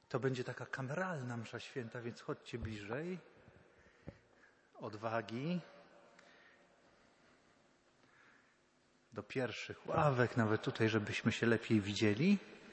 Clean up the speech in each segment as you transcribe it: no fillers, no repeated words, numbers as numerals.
To będzie taka kameralna msza święta, więc chodźcie bliżej. Odwagi. Do pierwszych ławek, nawet tutaj, żebyśmy się lepiej widzieli.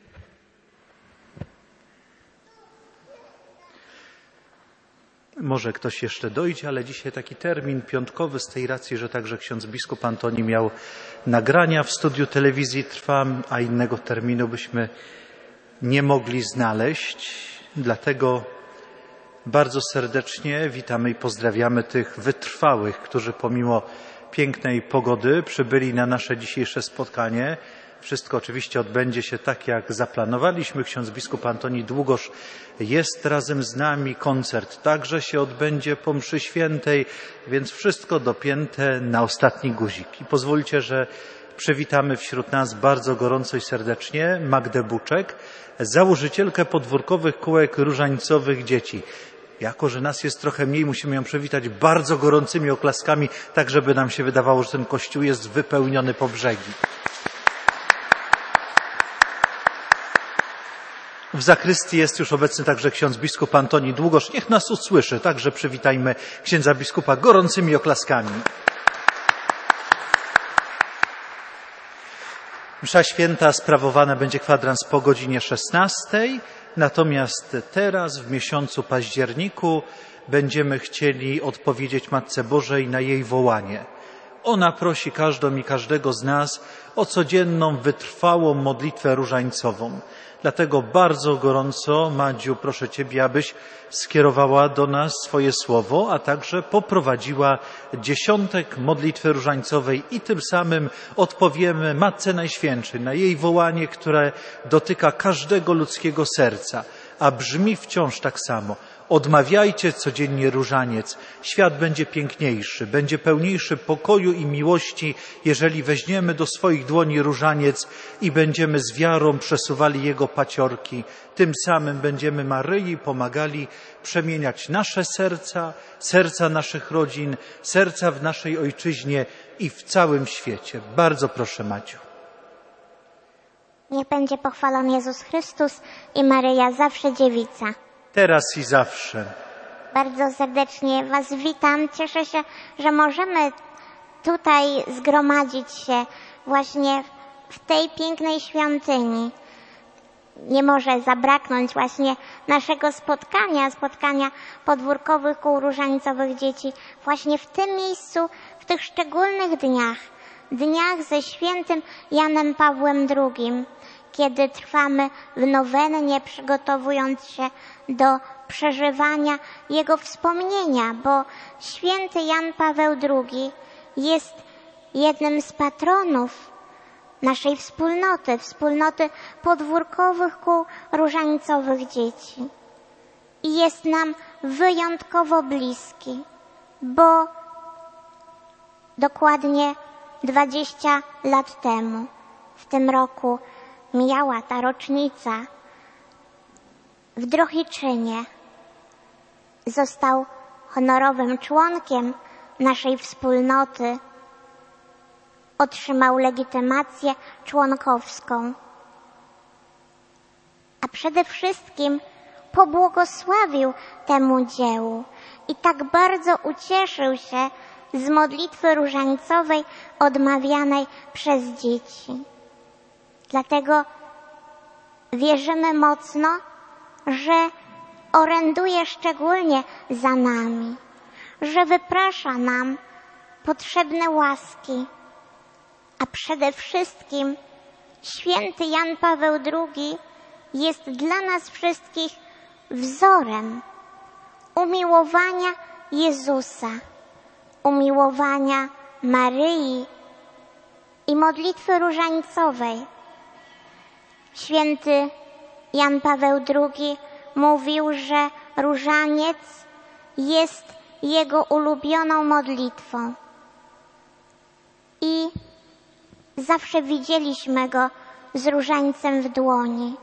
Może ktoś jeszcze dojdzie, ale dzisiaj taki termin piątkowy z tej racji, że także ksiądz biskup Antoni miał nagrania w studiu telewizji Trwam, a innego terminu byśmy nie mogli znaleźć. Dlatego bardzo serdecznie witamy i pozdrawiamy tych wytrwałych, którzy pomimo pięknej pogody przybyli na nasze dzisiejsze spotkanie. Wszystko oczywiście odbędzie się tak, jak zaplanowaliśmy. Ksiądz biskup Antoni Długosz jest razem z nami. Koncert także się odbędzie po mszy świętej, więc wszystko dopięte na ostatni guzik. I pozwólcie, że przywitamy wśród nas bardzo gorąco i serdecznie Magdę Buczek, założycielkę podwórkowych kółek różańcowych dzieci. Jako że nas jest trochę mniej, musimy ją przywitać bardzo gorącymi oklaskami, tak żeby nam się wydawało, że ten kościół jest wypełniony po brzegi. W zakrystii jest już obecny także ksiądz biskup Antoni Długosz. Niech nas usłyszy, także przywitajmy księdza biskupa gorącymi oklaskami. Msza święta sprawowana będzie kwadrans po godzinie 16. Natomiast teraz, w miesiącu październiku, będziemy chcieli odpowiedzieć Matce Bożej na jej wołanie. Ona prosi każdą i każdego z nas o codzienną, wytrwałą modlitwę różańcową. Dlatego bardzo gorąco, Madziu, proszę Ciebie, abyś skierowała do nas swoje słowo, a także poprowadziła dziesiątek modlitwy różańcowej i tym samym odpowiemy Matce Najświętszej na jej wołanie, które dotyka każdego ludzkiego serca, a brzmi wciąż tak samo. Odmawiajcie codziennie różaniec. Świat będzie piękniejszy, będzie pełniejszy pokoju i miłości, jeżeli weźmiemy do swoich dłoni różaniec i będziemy z wiarą przesuwali jego paciorki. Tym samym będziemy Maryi pomagali przemieniać nasze serca, serca naszych rodzin, serca w naszej ojczyźnie i w całym świecie. Bardzo proszę, Maciu. Niech będzie pochwalony Jezus Chrystus i Maryja zawsze dziewica. Teraz i zawsze. Bardzo serdecznie Was witam. Cieszę się, że możemy tutaj zgromadzić się właśnie w tej pięknej świątyni. Nie może zabraknąć właśnie naszego spotkania podwórkowych kół różańcowych dzieci właśnie w tym miejscu, w tych szczególnych dniach ze świętym Janem Pawłem II, kiedy trwamy w nowennie, przygotowując się do przeżywania jego wspomnienia, bo święty Jan Paweł II jest jednym z patronów naszej wspólnoty podwórkowych kół różańcowych dzieci. I jest nam wyjątkowo bliski, bo dokładnie 20 lat temu, w tym roku, mijała ta rocznica. W Drohiczynie został honorowym członkiem naszej wspólnoty. Otrzymał legitymację członkowską. A przede wszystkim pobłogosławił temu dziełu i tak bardzo ucieszył się z modlitwy różańcowej odmawianej przez dzieci. Dlatego wierzymy mocno, że oręduje szczególnie za nami, że wyprasza nam potrzebne łaski, a przede wszystkim święty Jan Paweł II jest dla nas wszystkich wzorem umiłowania Jezusa, umiłowania Maryi i modlitwy różańcowej. Święty Jan Paweł II mówił, że różaniec jest jego ulubioną modlitwą. I zawsze widzieliśmy go z różańcem w dłoni.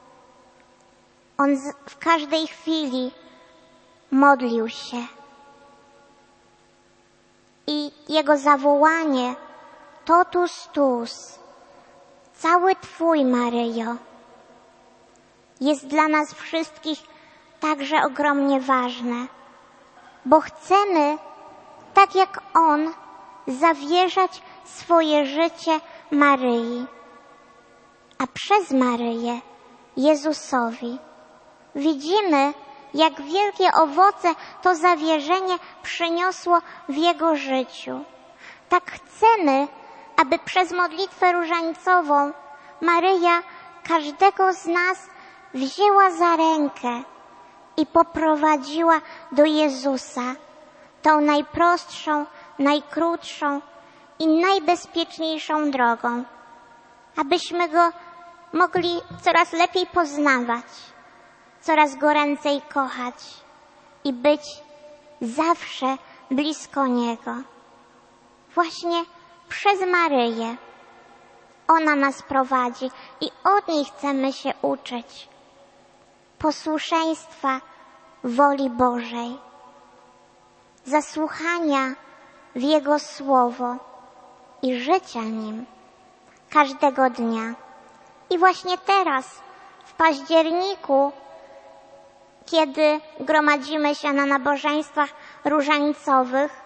On w każdej chwili modlił się. I jego zawołanie totus tuus, cały Twój, Maryjo, jest dla nas wszystkich także ogromnie ważne, bo chcemy, tak jak On, zawierzać swoje życie Maryi, a przez Maryję Jezusowi. Widzimy, jak wielkie owoce to zawierzenie przyniosło w Jego życiu. Tak chcemy, aby przez modlitwę różańcową Maryja każdego z nas wzięła za rękę i poprowadziła do Jezusa tą najprostszą, najkrótszą i najbezpieczniejszą drogą, abyśmy Go mogli coraz lepiej poznawać, coraz goręcej kochać i być zawsze blisko Niego. Właśnie przez Maryję. Ona nas prowadzi i od niej chcemy się uczyć posłuszeństwa woli Bożej, zasłuchania w Jego Słowo i życia nim każdego dnia. I właśnie teraz, w październiku, kiedy gromadzimy się na nabożeństwach różańcowych,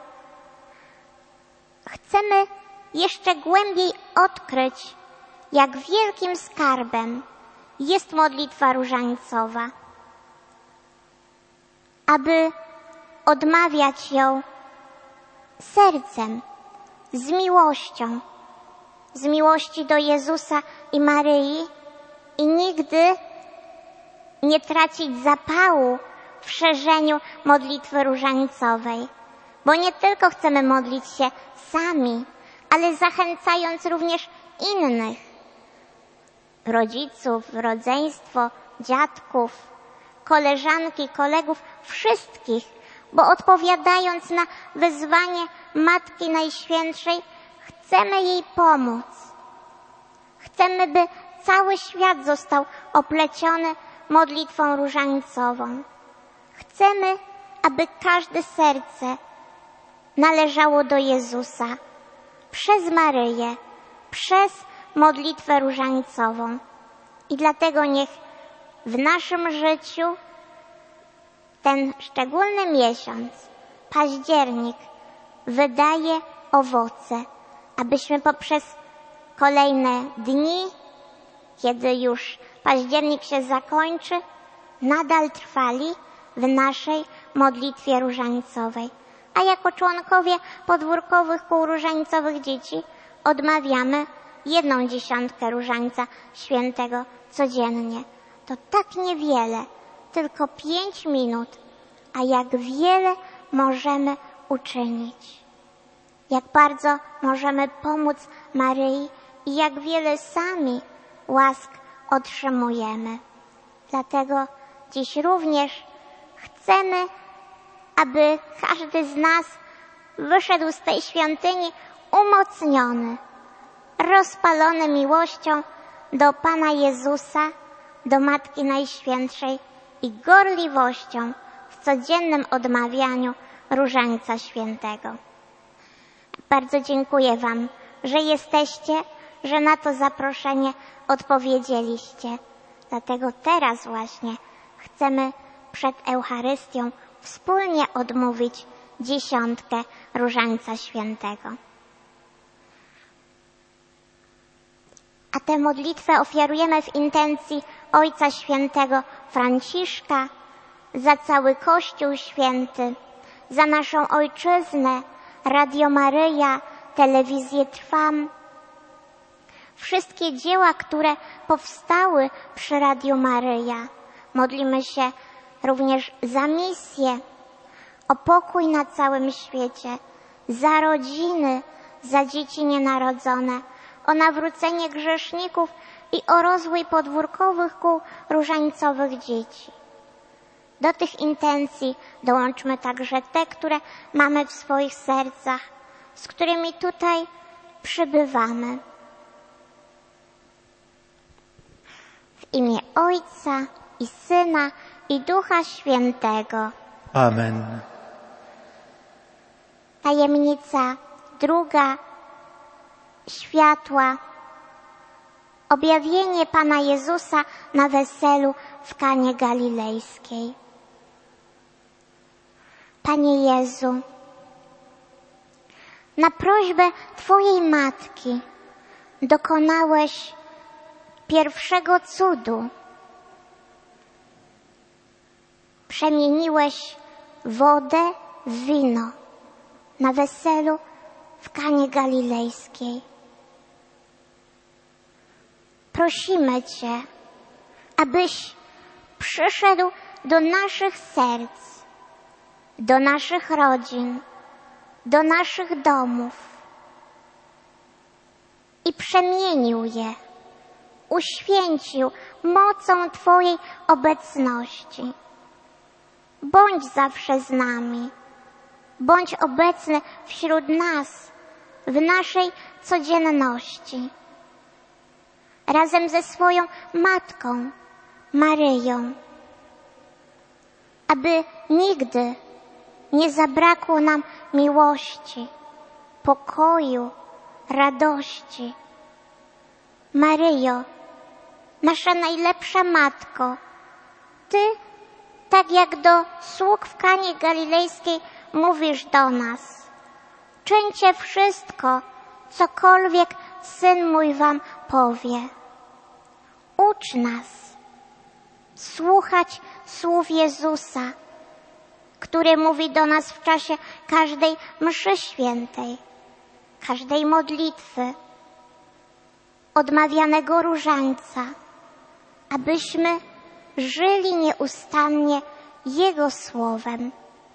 chcemy jeszcze głębiej odkryć, jak wielkim skarbem jest modlitwa różańcowa, aby odmawiać ją sercem, z miłości do Jezusa i Maryi i nigdy nie tracić zapału w szerzeniu modlitwy różańcowej, bo nie tylko chcemy modlić się sami, ale zachęcając również innych, rodziców, rodzeństwo, dziadków, koleżanki, kolegów, wszystkich, bo odpowiadając na wezwanie Matki Najświętszej, chcemy jej pomóc. Chcemy, by cały świat został opleciony modlitwą różańcową. Chcemy, aby każde serce należało do Jezusa przez Maryję, przez modlitwę różańcową. I dlatego niech w naszym życiu ten szczególny miesiąc, październik, wydaje owoce, abyśmy poprzez kolejne dni, kiedy już październik się zakończy, nadal trwali w naszej modlitwie różańcowej. A jako członkowie podwórkowych kół różańcowych dzieci odmawiamy 1/10 różańca świętego codziennie. To tak niewiele, tylko 5 minut, a jak wiele możemy uczynić. Jak bardzo możemy pomóc Maryi i jak wiele sami łask otrzymujemy. Dlatego dziś również chcemy, aby każdy z nas wyszedł z tej świątyni umocniony, rozpalony miłością do Pana Jezusa, do Matki Najświętszej i gorliwością w codziennym odmawianiu Różańca Świętego. Bardzo dziękuję Wam, że jesteście, że na to zaproszenie odpowiedzieliście. Dlatego teraz właśnie chcemy przed Eucharystią wspólnie odmówić 10 Różańca Świętego. A tę modlitwę ofiarujemy w intencji Ojca Świętego Franciszka, za cały Kościół Święty, za naszą Ojczyznę, Radio Maryja, Telewizję Trwam. Wszystkie dzieła, które powstały przy Radio Maryja. Modlimy się również za misję, o pokój na całym świecie, za rodziny, za dzieci nienarodzone, o nawrócenie grzeszników i o rozwój podwórkowych kół różańcowych dzieci. Do tych intencji dołączmy także te, które mamy w swoich sercach, z którymi tutaj przybywamy. W imię Ojca i Syna i Ducha Świętego. Amen. Tajemnica druga. Światła. Objawienie Pana Jezusa na weselu w Kanie Galilejskiej. Panie Jezu, na prośbę Twojej matki dokonałeś pierwszego cudu. Przemieniłeś wodę w wino na weselu w Kanie Galilejskiej. Prosimy Cię, abyś przyszedł do naszych serc, do naszych rodzin, do naszych domów i przemienił je, uświęcił mocą Twojej obecności. Bądź zawsze z nami, bądź obecny wśród nas, w naszej codzienności. Razem ze swoją Matką, Maryją, aby nigdy nie zabrakło nam miłości, pokoju, radości. Maryjo, nasza najlepsza Matko, Ty, tak jak do sług w Kanie Galilejskiej, mówisz do nas: czyńcie wszystko, cokolwiek Syn mój wam powie. Ucz nas słuchać słów Jezusa, który mówi do nas w czasie każdej mszy świętej, każdej modlitwy, odmawianego różańca, abyśmy żyli nieustannie Jego słowem.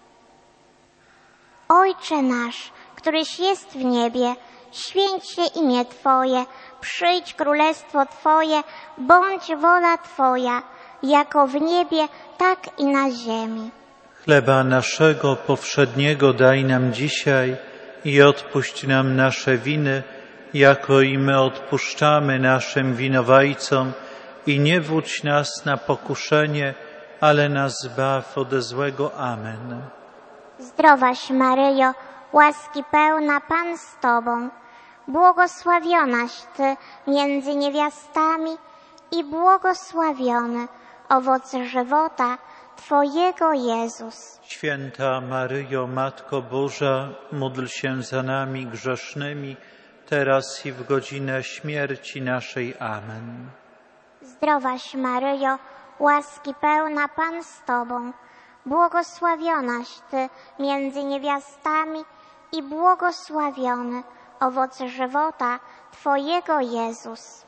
Ojcze nasz, któryś jest w niebie, święć się imię Twoje, przyjdź królestwo Twoje, bądź wola Twoja, jako w niebie, tak i na ziemi. Chleba naszego powszedniego daj nam dzisiaj i odpuść nam nasze winy, jako i my odpuszczamy naszym winowajcom, i nie wódź nas na pokuszenie, ale nas zbaw ode złego. Amen. Zdrowaś Maryjo, łaski pełna, Pan z Tobą, błogosławionaś Ty między niewiastami i błogosławiony owoc żywota Twojego, Jezus. Święta Maryjo, Matko Boża, módl się za nami grzesznymi, teraz i w godzinę śmierci naszej. Amen. Zdrowaś Maryjo, łaski pełna, Pan z Tobą, błogosławionaś Ty między niewiastami i błogosławiony owoc żywota Twojego, Jezus.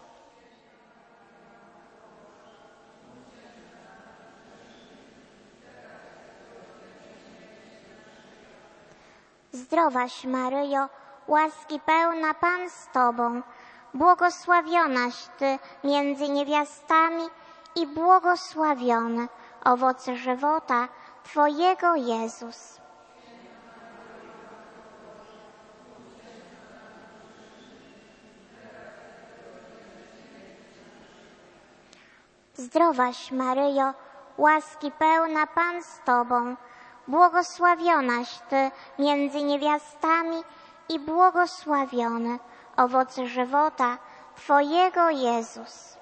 Zdrowaś Maryjo, łaski pełna, Pan z Tobą, błogosławionaś Ty między niewiastami i błogosławiony owoc żywota Twojego, Jezus. Zdrowaś Maryjo, łaski pełna, Pan z Tobą, błogosławionaś Ty między niewiastami i błogosławiony owoc żywota Twojego, Jezus.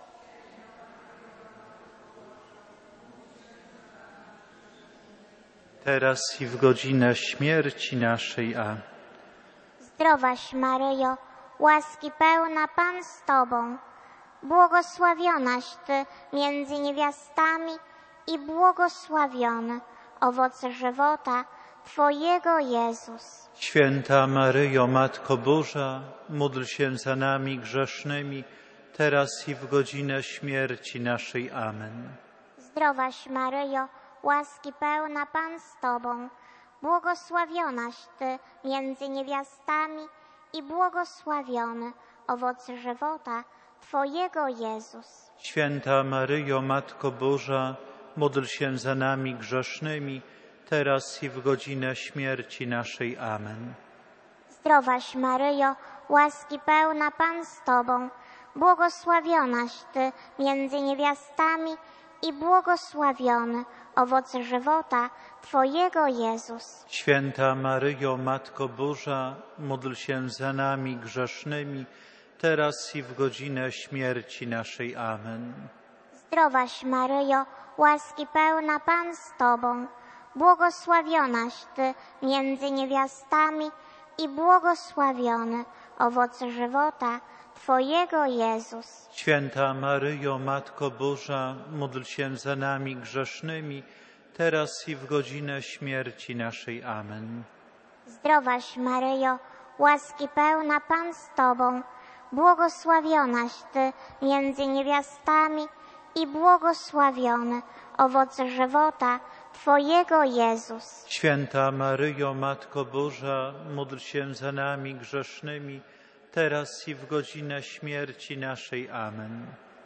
Teraz i w godzinę śmierci naszej. Amen. Zdrowaś Maryjo, łaski pełna, Pan z Tobą, błogosławionaś Ty między niewiastami i błogosławiony owoc żywota Twojego, Jezus. Święta Maryjo, Matko Boża, módl się za nami grzesznymi, teraz i w godzinę śmierci naszej. Amen. Zdrowaś Maryjo, łaski pełna, Pan z Tobą, błogosławionaś Ty między niewiastami i błogosławiony owoc żywota Twojego, Jezus. Święta Maryjo, Matko Boża, módl się za nami grzesznymi, teraz i w godzinę śmierci naszej. Amen. Zdrowaś Maryjo, łaski pełna, Pan z Tobą, błogosławionaś Ty między niewiastami i błogosławiony owoc żywota Twojego, Jezus. Święta Maryjo, Matko Boża, módl się za nami grzesznymi, teraz i w godzinę śmierci naszej. Amen. Zdrowaś Maryjo, łaski pełna Pan z Tobą, błogosławionaś Ty między niewiastami i błogosławiony owoc żywota Twojego Jezus. Święta Maryjo, Matko Boża, módl się za nami grzesznymi, teraz i w godzinę śmierci naszej. Amen. Zdrowaś Maryjo, łaski pełna Pan z Tobą, błogosławionaś Ty między niewiastami i błogosławiony owoc żywota Twojego Jezus. Święta Maryjo, Matko Boża, módl się za nami grzesznymi, teraz i w godzinę śmierci naszej. Amen.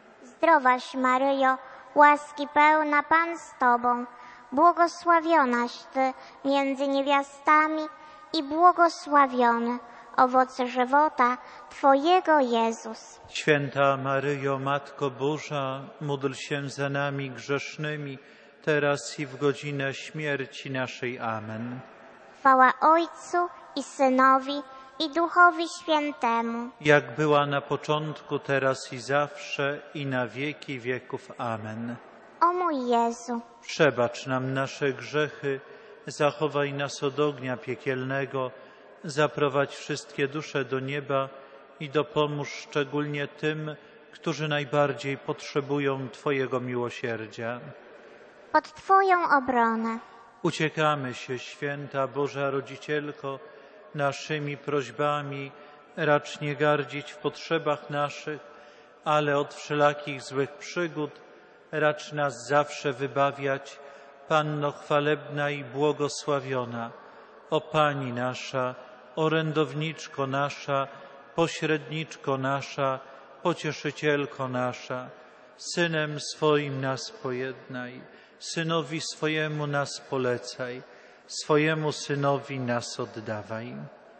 Zdrowaś Maryjo, łaski pełna Pan z Tobą, błogosławionaś Ty między niewiastami i błogosławiony owoc żywota Twojego Jezus. Święta Maryjo, Matko Boża, módl się za nami grzesznymi, teraz i w godzinę śmierci naszej. Amen. Chwała Ojcu i Synowi i Duchowi Świętemu. Jak była na początku, teraz i zawsze, i na wieki wieków. Amen. O mój Jezu, Przebacz nam nasze grzechy, zachowaj nas od ognia piekielnego, zaprowadź wszystkie dusze do nieba i dopomóż szczególnie tym, którzy najbardziej potrzebują Twojego miłosierdzia. pod Twoją obronę Uciekamy się, święta Boża Rodzicielko, naszymi prośbami, racz nie gardzić w potrzebach naszych, ale od wszelakich złych przygód racz nas zawsze wybawiać, Panno chwalebna i błogosławiona, o Pani nasza, orędowniczko nasza, pośredniczko nasza, pocieszycielko nasza, Synem swoim nas pojednaj, Synowi swojemu nas polecaj, swojemu Synowi nas oddawaj.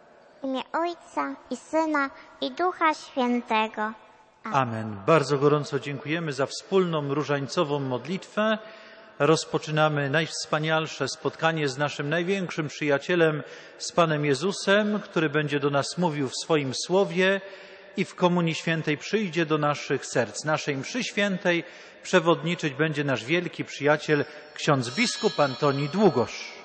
w imię Ojca i Syna i Ducha Świętego. Amen. Bardzo gorąco dziękujemy za wspólną różańcową modlitwę. Rozpoczynamy najwspanialsze spotkanie z naszym największym przyjacielem, z Panem Jezusem, który będzie do nas mówił w swoim słowie i w Komunii Świętej przyjdzie do naszych serc. Naszej mszy świętej przewodniczyć będzie nasz wielki przyjaciel, ksiądz biskup Antoni Długosz.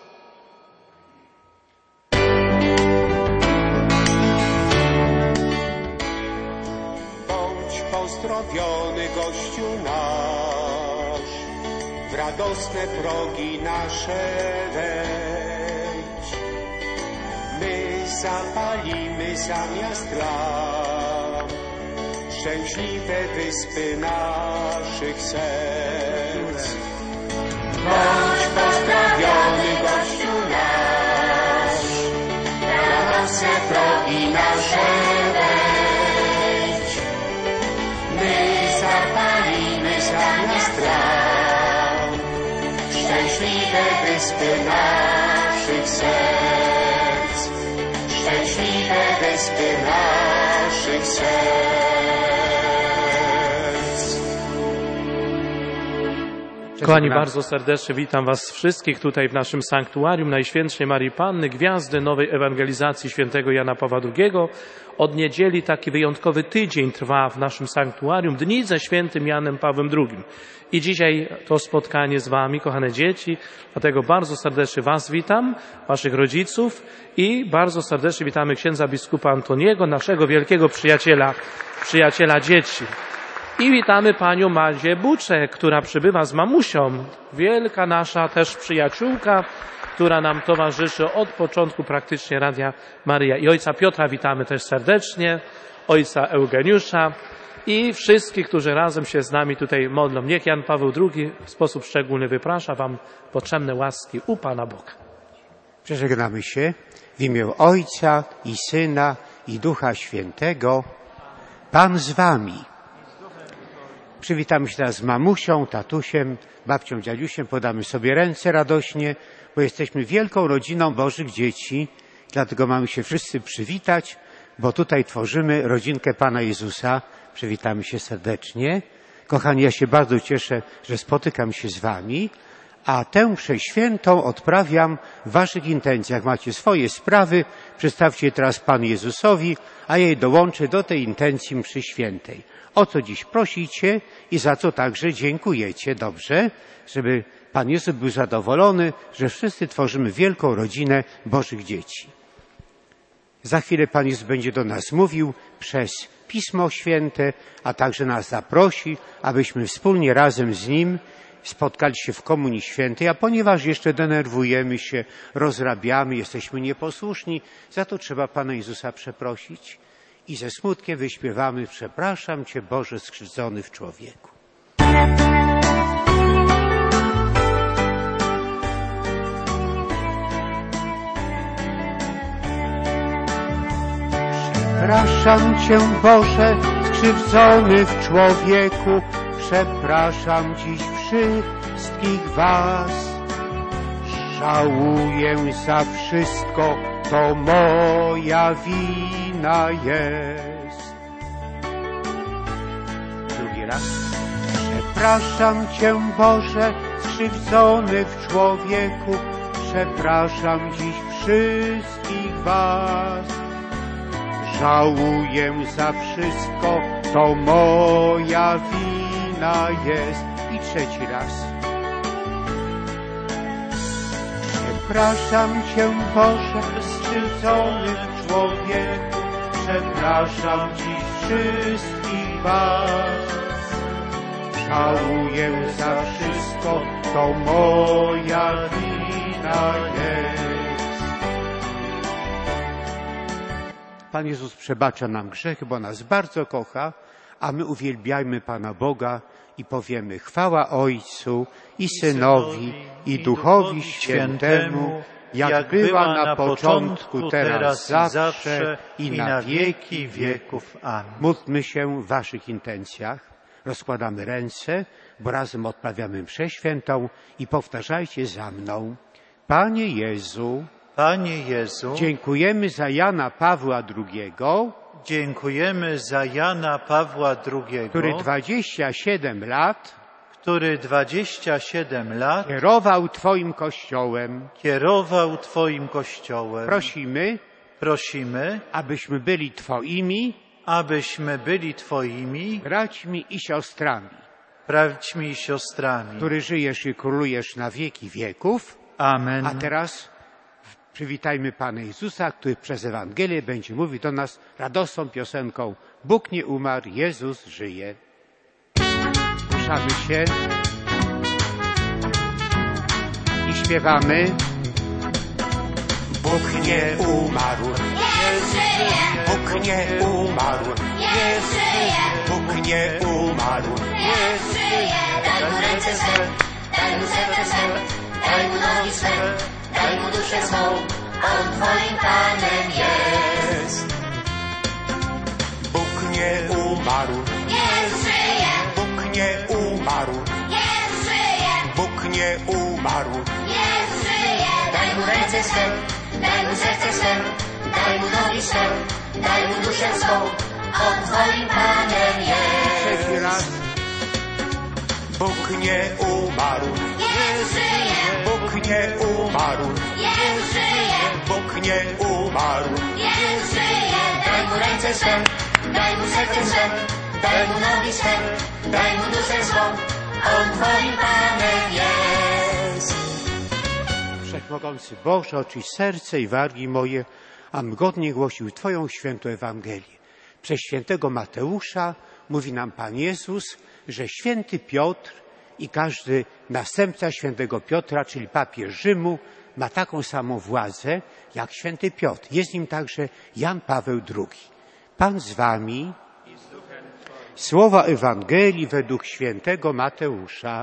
Bądź pozdrowiony, gościu nasz, w radosne progi nasze wejdź. My zapalimy zamiast lamp szczęśliwe wyspy naszych serc. Bądź pozdrowiony, gościu nasz, w radosne progi nasze wejdź. My zapalimy zamiast lamp szczęśliwe wyspy naszych serc, szczęśliwe wyspy naszych serc. Kochani, bardzo serdecznie witam Was wszystkich tutaj w naszym sanktuarium Najświętszej Maryi Panny, gwiazdy nowej ewangelizacji świętego Jana Pawła II. Od niedzieli taki wyjątkowy tydzień trwa w naszym sanktuarium, dni ze świętym Janem Pawłem II. I dzisiaj to spotkanie z Wami, kochane dzieci, dlatego bardzo serdecznie Was witam, Waszych rodziców i bardzo serdecznie witamy księdza biskupa Antoniego, naszego wielkiego przyjaciela dzieci. I witamy panią Madzię Buczek, która przybywa z mamusią, wielka nasza też przyjaciółka, która nam towarzyszy od początku praktycznie Radia Maryja. I ojca Piotra witamy też serdecznie, ojca Eugeniusza i wszystkich, którzy razem się z nami tutaj modlą. Niech Jan Paweł II w sposób szczególny wyprasza Wam potrzebne łaski u Pana Boga. Przeżegnamy się w imię Ojca i Syna i Ducha Świętego. Pan z Wami. Przywitamy się teraz z mamusią, tatusiem, babcią, dziadusiem. Podamy sobie ręce radośnie, bo jesteśmy wielką rodziną Bożych dzieci. Dlatego mamy się wszyscy przywitać, bo tutaj tworzymy rodzinkę Pana Jezusa. Przywitamy się serdecznie. Kochani, ja się bardzo cieszę, że spotykam się z Wami, a tę mszę świętą odprawiam w Waszych intencjach. Macie swoje sprawy, przedstawcie je teraz Panu Jezusowi, a ja je dołączę do tej intencji mszy świętej. o co dziś prosicie i za co także dziękujecie. Dobrze? Żeby Pan Jezus był zadowolony, że wszyscy tworzymy wielką rodzinę Bożych dzieci. Za chwilę Pan Jezus będzie do nas mówił przez Pismo Święte, a także nas zaprosi, abyśmy wspólnie razem z Nim spotkali się w Komunii Świętej, a ponieważ jeszcze denerwujemy się, rozrabiamy, jesteśmy nieposłuszni, za to trzeba Pana Jezusa przeprosić i ze smutkiem wyśpiewamy: przepraszam Cię, Boże skrzywdzony w człowieku. Przepraszam Cię, Boże, skrzywdzony w człowieku, przepraszam dziś wszystkich Was. Żałuję za wszystko, to moja wina jest. Drugi raz. Przepraszam Cię, Boże, skrzywdzony w człowieku, przepraszam dziś wszystkich Was. Żałuję za wszystko, to moja wina jest. I trzeci raz. Przepraszam Cię, Boże, skrzywdzony w człowieku, przepraszam dziś wszystkich Was. Żałuję za wszystko, to moja wina jest. Pan Jezus przebacza nam grzechy, bo nas bardzo kocha, a my uwielbiajmy Pana Boga i powiemy: chwała Ojcu i Synowi i Duchowi Świętemu, jak była na początku, teraz zawsze i na wieki wieków. Amen. Módlmy się w Waszych intencjach. Rozkładamy ręce, bo razem odprawiamy mszę świętą i powtarzajcie za mną. Panie Jezu, Panie Jezu, dziękujemy za Jana Pawła II, dziękujemy za Jana Pawła II, który 27 lat kierował Twoim Kościołem. Prosimy, abyśmy byli Twoimi braćmi i siostrami, który żyjesz i królujesz na wieki wieków. Amen. A teraz przywitajmy Pana Jezusa, który przez Ewangelię będzie mówił do nas radosną piosenką: Bóg nie umarł, Jezus żyje. Ruszamy się i śpiewamy: Bóg nie umarł, Jezus żyje. Bóg nie umarł, Jezus żyje. Bóg nie umarł, Jezus żyje. Daj mu ręce swe, daj mu serce swe, daj mu nogi swe, daj mu duszę swą, on Twoim Panem jest. Bóg nie umarł, Jezus żyje. Bóg nie umarł, Jezus żyje. Bóg nie umarł. Jezus żyje. Daj mu ręce swe, daj mu serce swe, daj mu nogi swe, daj mu duszę swą, on Twoim Panem jest. Trzeci raz. Bóg nie umarł, Jezus żyje. Bóg nie umarł, Jezus żyje. Bóg nie umarł. Jezus żyje. Daj mu ręce swe, daj mu serce swe, daj mu nogi swe, daj mu duszę swą, on Twoim Panem jest. Wszechmogący Boże, oczyść serce i wargi moje, am godnie głosił Twoją świętą Ewangelię. Przez świętego Mateusza mówi nam Pan Jezus, że święty Piotr i każdy następca świętego Piotra, czyli papież Rzymu, ma taką samą władzę jak święty Piotr. Jest nim także Jan Paweł II. Pan z Wami. Słowa Ewangelii według świętego Mateusza.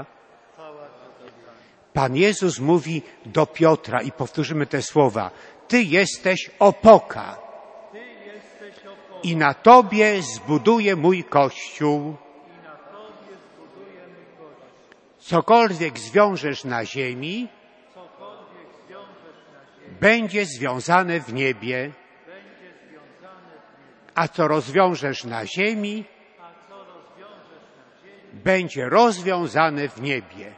Pan Jezus mówi do Piotra i powtórzymy te słowa: Ty jesteś opoka i na Tobie zbuduję mój Kościół. Cokolwiek zwiążesz na ziemi, będzie związane w niebie, a co rozwiążesz na ziemi, będzie rozwiązane w niebie.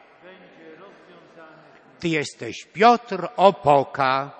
Ty jesteś Piotr opoka.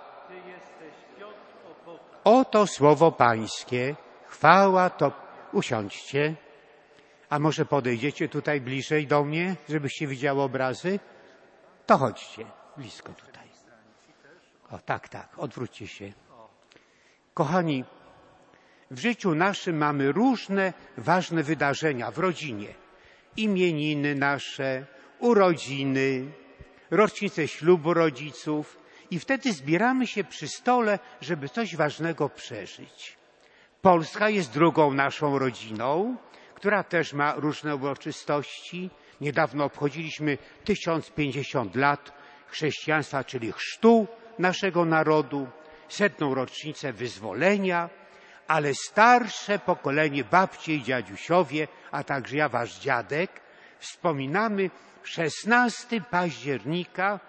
Oto słowo Pańskie. Chwała to. Usiądźcie. A może podejdziecie tutaj bliżej do mnie, żebyście widziały obrazy? To chodźcie, blisko tutaj. O, tak, odwróćcie się. Kochani, w życiu naszym mamy różne ważne wydarzenia w rodzinie. Imieniny nasze, urodziny, rocznice ślubu rodziców i wtedy zbieramy się przy stole, żeby coś ważnego przeżyć. Polska jest drugą naszą rodziną, która też ma różne uroczystości. Niedawno obchodziliśmy 1050 lat chrześcijaństwa, czyli chrztu naszego narodu, 100. rocznicę wyzwolenia, ale starsze pokolenie, babcie i dziadusiowie, a także ja, wasz dziadek, wspominamy 16 października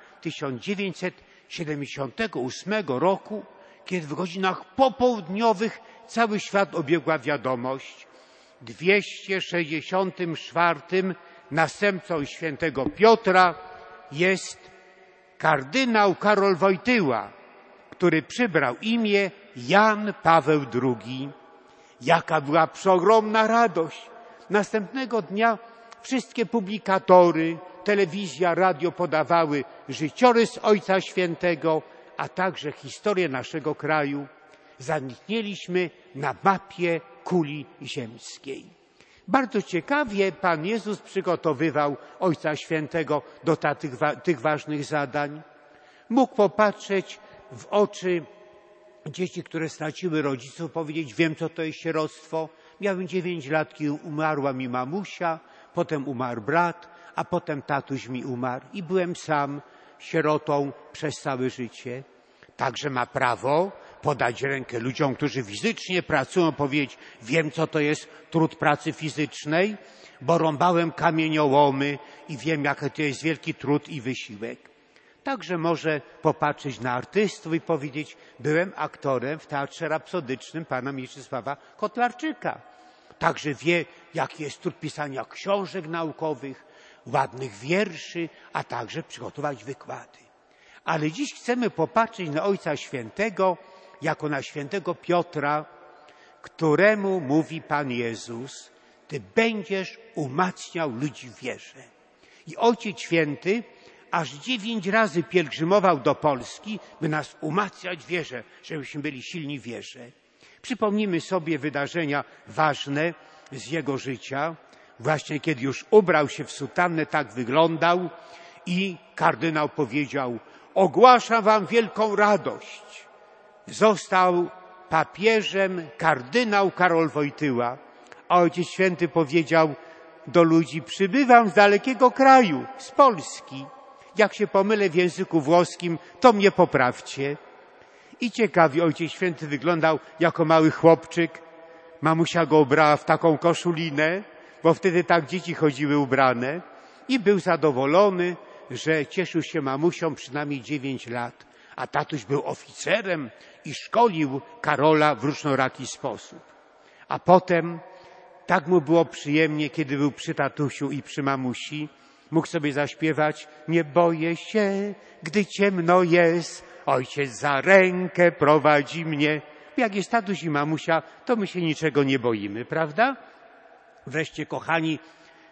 1978 roku, kiedy w godzinach popołudniowych cały świat obiegła wiadomość: 264. następcą świętego Piotra jest kardynał Karol Wojtyła, który przybrał imię Jan Paweł II. Jaka była przeogromna radość! Następnego dnia wszystkie publikatory, telewizja, radio podawały życiorys Ojca Świętego, a także historię naszego kraju. Zaniknęliśmy na mapie kuli ziemskiej. Bardzo ciekawie Pan Jezus przygotowywał Ojca Świętego do tych ważnych zadań. Mógł popatrzeć w oczy dzieci, które straciły rodziców, powiedzieć: wiem, co to jest sieroctwo. Miałem 9 lat, kiedy umarła mi mamusia, potem umarł brat, a potem tatuś mi umarł i byłem sam sierotą przez całe życie. Także ma prawo podać rękę ludziom, którzy fizycznie pracują, powiedzieć: wiem, co to jest trud pracy fizycznej, bo rąbałem kamieniołomy i wiem, jaki to jest wielki trud i wysiłek. Także może popatrzeć na artystów i powiedzieć: byłem aktorem w Teatrze Rapsodycznym pana Mieczysława Kotlarczyka. Także wie, jaki jest trud pisania książek naukowych, ładnych wierszy, a także przygotować wykłady. Ale dziś chcemy popatrzeć na Ojca Świętego jako na świętego Piotra, któremu mówi Pan Jezus: ty będziesz umacniał ludzi w wierze. I Ojciec Święty aż 9 razy pielgrzymował do Polski, by nas umacniać w wierze, żebyśmy byli silni w wierze. Przypomnijmy sobie wydarzenia ważne z jego życia. Właśnie kiedy już ubrał się w sutannę, tak wyglądał i kardynał powiedział: ogłaszam wam wielką radość. Został papieżem kardynał Karol Wojtyła, a Ojciec Święty powiedział do ludzi: przybywam z dalekiego kraju, z Polski. Jak się pomylę w języku włoskim, to mnie poprawcie. I ciekawie Ojciec Święty wyglądał jako mały chłopczyk. Mamusia go ubrała w taką koszulinę, bo wtedy tak dzieci chodziły ubrane. I był zadowolony, że cieszył się mamusią przynajmniej 9 lat. A tatuś był oficerem i szkolił Karola w różnoraki sposób. A potem tak mu było przyjemnie, kiedy był przy tatusiu i przy mamusi. Mógł sobie zaśpiewać: nie boję się, gdy ciemno jest, ojciec za rękę prowadzi mnie. Jak jest tatuś i mamusia, to my się niczego nie boimy, prawda? Wreszcie, kochani,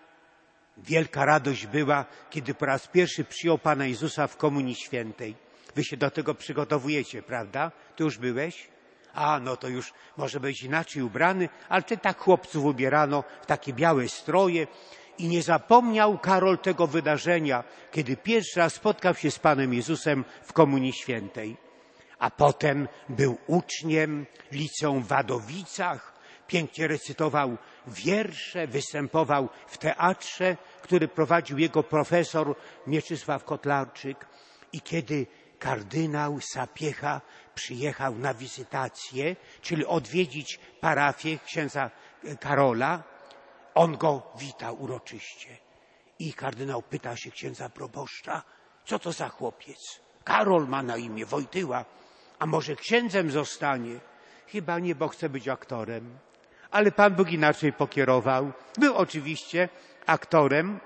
wielka radość była, kiedy po raz pierwszy przyjął Pana Jezusa w Komunii Świętej. Wy się do tego przygotowujecie, prawda? Ty już byłeś? A, no to już może być inaczej ubrany, ale ty tak chłopców ubierano w takie białe stroje. I nie zapomniał Karol tego wydarzenia, kiedy pierwszy raz spotkał się z Panem Jezusem w Komunii Świętej. A potem był uczniem liceum w Wadowicach, pięknie recytował wiersze, występował w teatrze, który prowadził jego profesor Mieczysław Kotlarczyk. I kiedy kardynał Sapiecha przyjechał na wizytację, czyli odwiedzić parafię księdza Karola, on go witał uroczyście. I kardynał pyta się księdza proboszcza: co to za chłopiec? Karol ma na imię, Wojtyła. A może księdzem zostanie? Chyba nie, bo chce być aktorem. Ale Pan Bóg inaczej pokierował. Był oczywiście aktorem,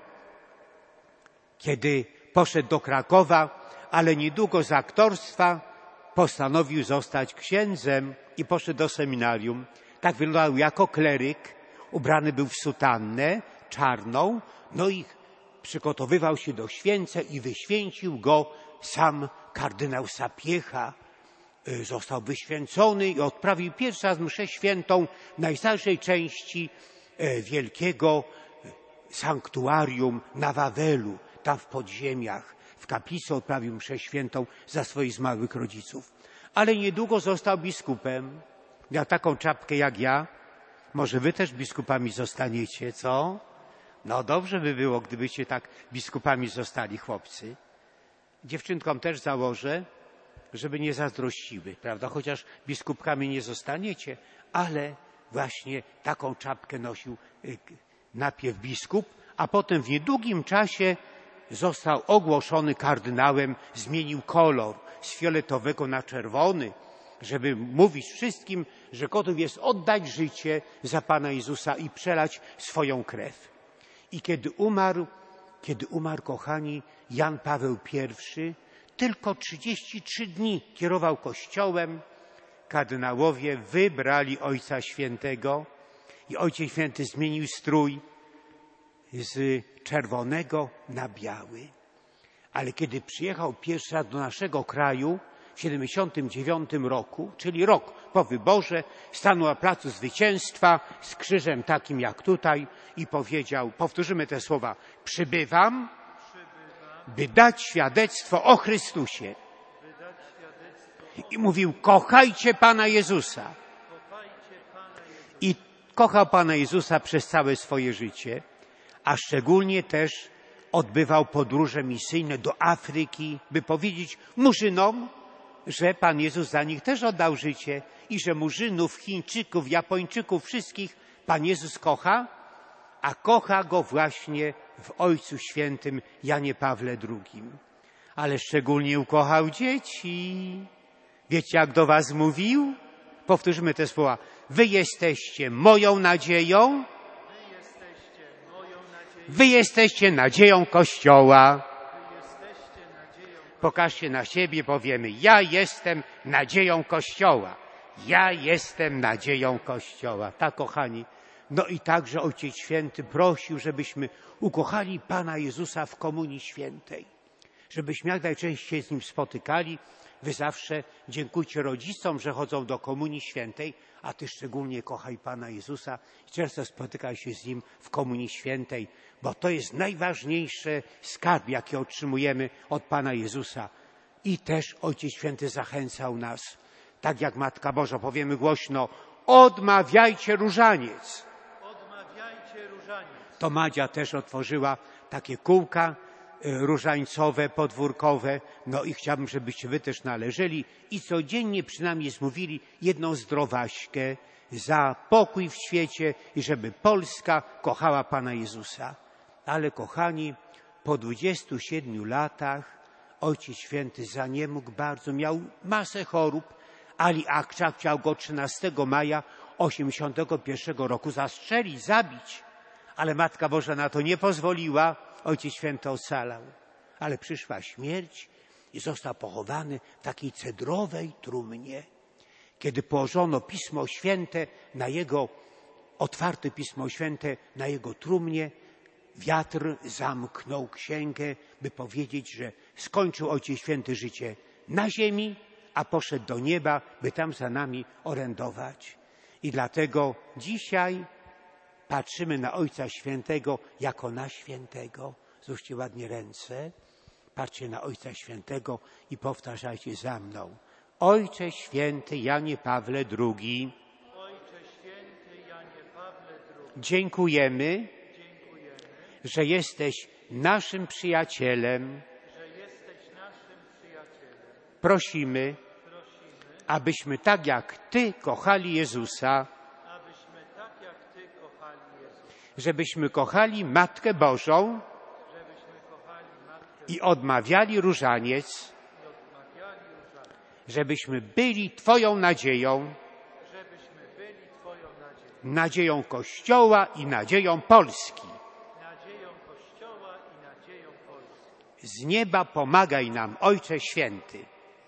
kiedy poszedł do Krakowa, ale niedługo z aktorstwa postanowił zostać księdzem i poszedł do seminarium. Tak wyglądał jako kleryk. Ubrany był w sutannę, czarną, no i przygotowywał się do święceń i wyświęcił go sam kardynał Sapiecha. Został wyświęcony i odprawił pierwszy raz mszę świętą w najstarszej części wielkiego sanktuarium na Wawelu, tam w podziemiach. W kaplicy odprawił mszę świętą za swoich zmarłych rodziców. Ale niedługo został biskupem. Miał taką czapkę jak ja. Może wy też biskupami zostaniecie, co? No dobrze by było, gdybyście tak biskupami zostali, chłopcy. Dziewczynkom też założę, żeby nie zazdrościły, prawda? Chociaż biskupkami nie zostaniecie, ale właśnie taką czapkę nosił najpierw biskup, a potem w niedługim czasie został ogłoszony kardynałem, zmienił kolor z fioletowego na czerwony, żeby mówić wszystkim, że gotów jest oddać życie za Pana Jezusa i przelać swoją krew. I kiedy umarł, kochani, Jan Paweł I, tylko 33 dni kierował Kościołem, kardynałowie wybrali Ojca Świętego i Ojciec Święty zmienił strój z czerwonego na biały. Ale kiedy przyjechał pierwszy raz do naszego kraju w 79 roku, czyli rok po wyborze, stanął na Placu Zwycięstwa z krzyżem takim jak tutaj i powiedział, powtórzymy te słowa, przybywam, by dać świadectwo o Chrystusie. I mówił, kochajcie Pana Jezusa. I kochał Pana Jezusa przez całe swoje życie, a szczególnie też odbywał podróże misyjne do Afryki, by powiedzieć Murzynom, że Pan Jezus za nich też oddał życie i że Murzynów, Chińczyków, Japończyków, wszystkich Pan Jezus kocha, a kocha go właśnie w Ojcu Świętym Janie Pawle II. Ale szczególnie ukochał dzieci. Wiecie, jak do was mówił? Powtórzymy te słowa. Wy jesteście moją nadzieją. Wy jesteście nadzieją Kościoła. Pokażcie na siebie, powiemy, ja jestem nadzieją Kościoła. Ja jestem nadzieją Kościoła. Tak, kochani. No i także Ojciec Święty prosił, żebyśmy ukochali Pana Jezusa w Komunii Świętej. Żebyśmy jak najczęściej z Nim spotykali. Wy zawsze dziękujcie rodzicom, że chodzą do Komunii Świętej, a Ty szczególnie kochaj Pana Jezusa i często spotykaj się z Nim w Komunii Świętej, bo to jest najważniejszy skarb, jaki otrzymujemy od Pana Jezusa. I też Ojciec Święty zachęcał nas, tak jak Matka Boża, powiemy głośno, odmawiajcie różaniec. Odmawiajcie różaniec. To Madzia też otworzyła takie kółka różańcowe, podwórkowe. No i chciałbym, żebyście wy też należeli i codziennie przynajmniej zmówili jedną zdrowaśkę za pokój w świecie i żeby Polska kochała Pana Jezusa. Ale kochani, po 27 latach Ojciec Święty zaniemógł bardzo, miał masę chorób. Ali Akcza chciał go 13 maja 81 roku zastrzelić, zabić, ale Matka Boża na to nie pozwoliła. Ojciec Święty ocalał, ale przyszła śmierć i został pochowany w takiej cedrowej trumnie. Kiedy położono Pismo Święte na jego, otwarte Pismo Święte na jego trumnie, wiatr zamknął księgę, by powiedzieć, że skończył Ojciec Święty życie na ziemi, a poszedł do nieba, by tam za nami orędować. I dlatego dzisiaj patrzymy na Ojca Świętego jako na świętego. Złóżcie ładnie ręce, patrzcie na Ojca Świętego i powtarzajcie za mną. Ojcze Święty Janie Pawle II, Ojcze Święty Janie Pawle II, dziękujemy, że jesteś naszym przyjacielem. Prosimy, abyśmy tak jak Ty kochali Jezusa, żebyśmy kochali Matkę Bożą i odmawiali różaniec, żebyśmy byli Twoją nadzieją, nadzieją Kościoła i nadzieją Polski. Z nieba pomagaj nam, Ojcze Święty.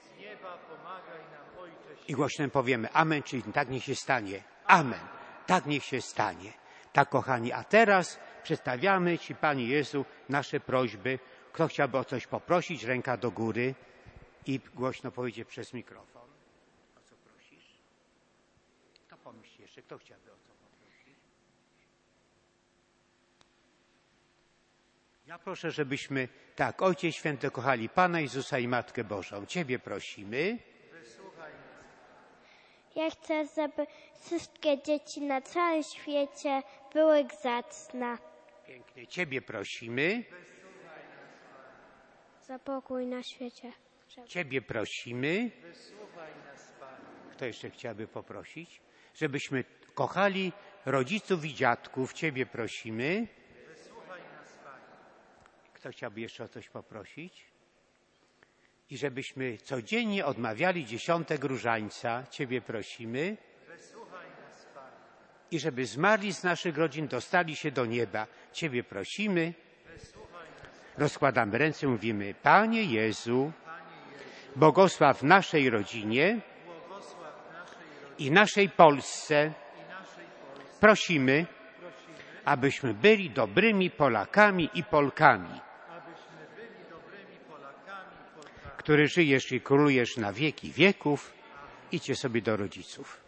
I głośno powiemy amen, czyli tak niech się stanie. Amen. Tak niech się stanie. Tak, kochani, a teraz przedstawiamy Ci, Panie Jezu, nasze prośby. Kto chciałby o coś poprosić, ręka do góry i głośno powiedzieć przez mikrofon. O co prosisz? To pomyśl jeszcze, kto chciałby o co poprosić? Ja proszę, żebyśmy, tak, Ojciec Święty, kochali Pana Jezusa i Matkę Bożą. Ciebie prosimy. Ja chcę, żeby wszystkie dzieci na całym świecie były zacne. Pięknie. Ciebie prosimy. Za pokój na świecie. Ciebie prosimy. Kto jeszcze chciałby poprosić? Żebyśmy kochali rodziców i dziadków. Ciebie prosimy. Kto chciałby jeszcze o coś poprosić? I żebyśmy codziennie odmawiali 10 różańca. Ciebie prosimy. I żeby zmarli z naszych rodzin dostali się do nieba. Ciebie prosimy. Rozkładamy ręce, mówimy: Panie Jezu, błogosław naszej rodzinie i naszej Polsce. Prosimy, abyśmy byli dobrymi Polakami i Polkami, który żyjesz i królujesz na wieki wieków. Idźcie sobie do rodziców.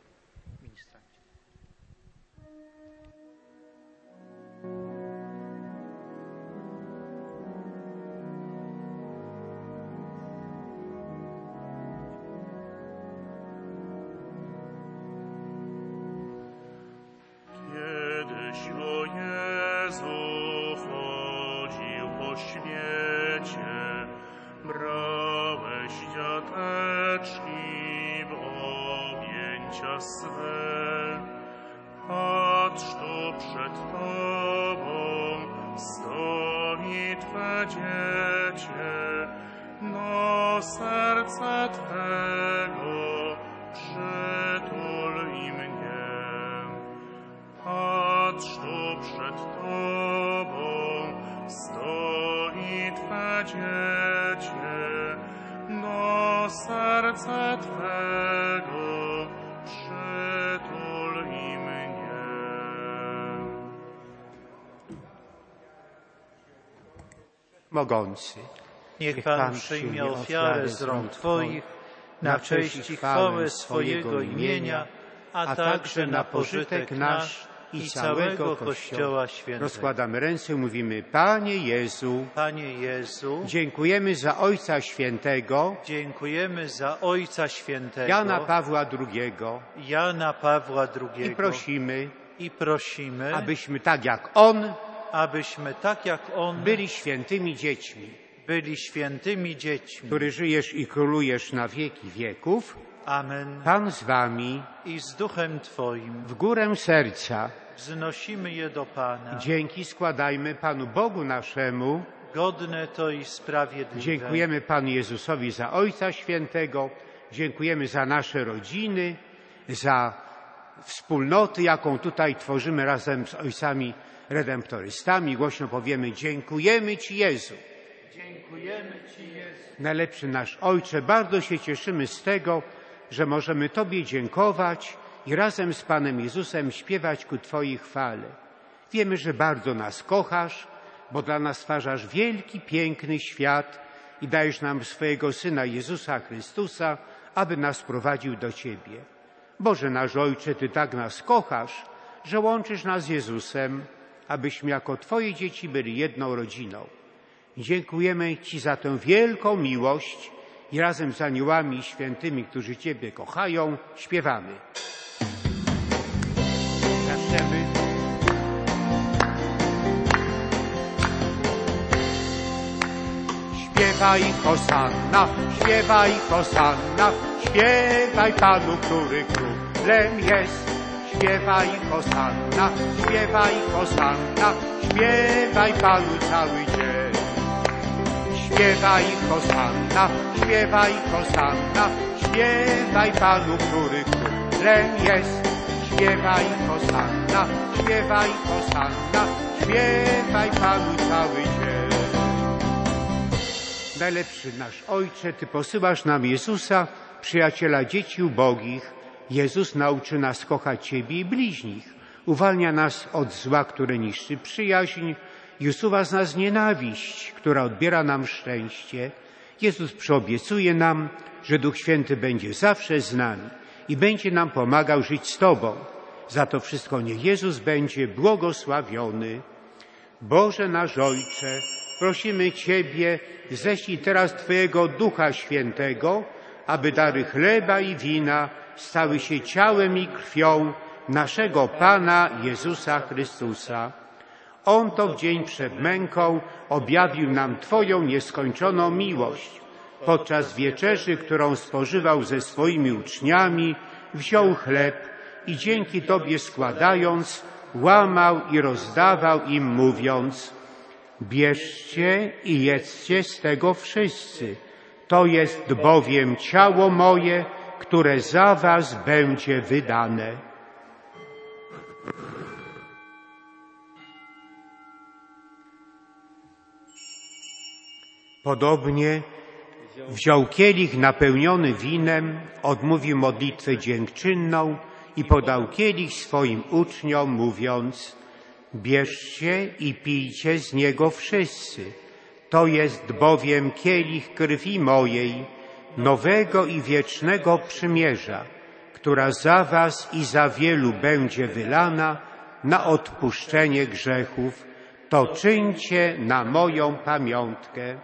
Mogący, niech Pan przyjmie ofiarę z rąk Twoich na cześć i chwałę swojego imienia, a także na pożytek nasz i całego Kościoła Świętego. Rozkładamy ręce, mówimy: Panie Jezu, Panie Jezu, dziękujemy za Ojca Świętego, dziękujemy za Ojca Świętego Jana Pawła II i prosimy, abyśmy tak jak On byli świętymi dziećmi, który żyjesz i królujesz na wieki wieków. Amen. Pan z wami i z duchem Twoim. W górę serca wznosimy je do Pana. Dzięki składajmy Panu Bogu naszemu. Godne to i sprawiedliwe. Dziękujemy Panu Jezusowi za Ojca Świętego. Dziękujemy za nasze rodziny, za wspólnoty, jaką tutaj tworzymy razem z ojcami redemptorystami. Głośno powiemy: dziękujemy Ci, Jezu. Dziękujemy Ci, Jezu. Najlepszy nasz Ojcze, bardzo się cieszymy z tego, że możemy Tobie dziękować i razem z Panem Jezusem śpiewać ku Twojej chwale. Wiemy, że bardzo nas kochasz, bo dla nas stwarzasz wielki, piękny świat i dajesz nam swojego Syna Jezusa Chrystusa, aby nas prowadził do Ciebie. Boże nasz Ojcze, Ty tak nas kochasz, że łączysz nas z Jezusem, abyśmy jako Twoje dzieci byli jedną rodziną. Dziękujemy Ci za tę wielką miłość i razem z aniołami i świętymi, którzy Ciebie kochają, śpiewamy. Zaczniemy. Śpiewaj hosanna, śpiewaj hosanna, śpiewaj Panu, który królem jest. Śpiewaj hosanna, śpiewaj hosanna, śpiewaj Panu cały dzień. Śpiewaj hosanna, śpiewaj hosanna, śpiewaj Panu, który królem jest. Śpiewaj hosanna, śpiewaj hosanna, śpiewaj Panu cały dzień. Najlepszy nasz Ojcze, Ty posyłasz nam Jezusa, przyjaciela dzieci ubogich. Jezus nauczy nas kochać Ciebie i bliźnich. uwalnia nas od zła, które niszczy przyjaźń i usuwa z nas nienawiść, która odbiera nam szczęście. Jezus przyobiecuje nam, że Duch Święty będzie zawsze z nami i będzie nam pomagał żyć z Tobą. Za to wszystko niech Jezus będzie błogosławiony. Boże nasz Ojcze, prosimy Ciebie, ześlij teraz Twojego Ducha Świętego, aby dary chleba i wina stały się ciałem i krwią naszego Pana Jezusa Chrystusa. On to w dzień przed męką objawił nam Twoją nieskończoną miłość. Podczas wieczerzy, którą spożywał ze swoimi uczniami, wziął chleb i dzięki Tobie składając, łamał i rozdawał im, mówiąc: bierzcie i jedzcie z tego wszyscy. To jest bowiem ciało moje, które za was będzie wydane. Podobnie wziął kielich napełniony winem, odmówił modlitwę dziękczynną i podał kielich swoim uczniom, mówiąc: bierzcie i pijcie z niego wszyscy. To jest bowiem kielich krwi mojej, nowego i wiecznego przymierza, która za was i za wielu będzie wylana na odpuszczenie grzechów. To czyńcie na moją pamiątkę.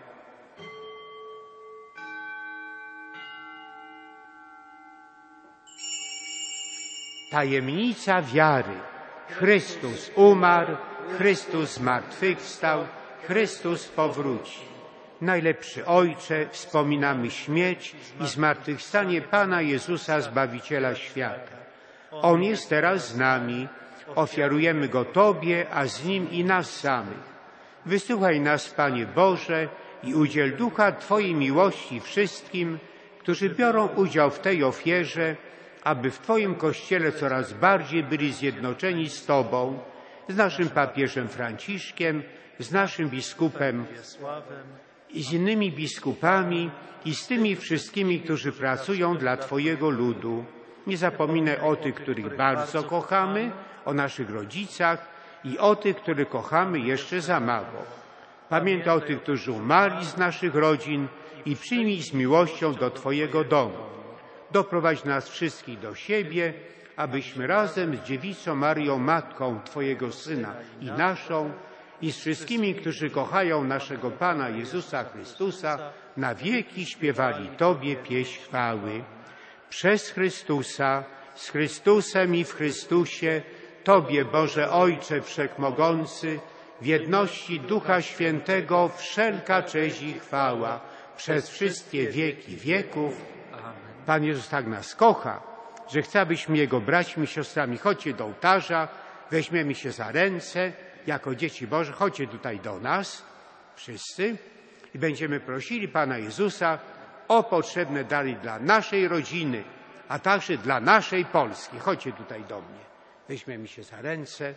Tajemnica wiary. Chrystus umarł, Chrystus zmartwychwstał, Chrystus powróci. Najlepszy Ojcze, wspominamy śmierć i zmartwychwstanie Pana Jezusa, Zbawiciela świata. On jest teraz z nami. Ofiarujemy Go Tobie, a z Nim i nas samych. Wysłuchaj nas, Panie Boże, i udziel ducha Twojej miłości wszystkim, którzy biorą udział w tej ofierze, aby w Twoim Kościele coraz bardziej byli zjednoczeni z Tobą, z naszym papieżem Franciszkiem, z naszym biskupem i z innymi biskupami i z tymi wszystkimi, którzy pracują dla Twojego ludu. Nie zapominaj o tych, których bardzo kochamy, o naszych rodzicach i o tych, których kochamy jeszcze za mało. Pamiętaj o tych, którzy umarli z naszych rodzin i przyjmij z miłością do Twojego domu. Doprowadź nas wszystkich do siebie, abyśmy razem z Dziewicą Maryją, Matką Twojego Syna i naszą, i z wszystkimi, którzy kochają naszego Pana Jezusa Chrystusa, na wieki śpiewali Tobie pieśń chwały. Przez Chrystusa, z Chrystusem i w Chrystusie, Tobie, Boże Ojcze Wszechmogący, w jedności Ducha Świętego wszelka cześć i chwała, przez wszystkie wieki wieków. Pan Jezus tak nas kocha, że chce, abyśmy Jego braćmi i siostrami. Chodźcie do ołtarza, weźmiemy się za ręce, jako dzieci Boże, chodźcie tutaj do nas, wszyscy, i będziemy prosili Pana Jezusa o potrzebne dary dla naszej rodziny, a także dla naszej Polski. Chodźcie tutaj do mnie. Weźmiemy się za ręce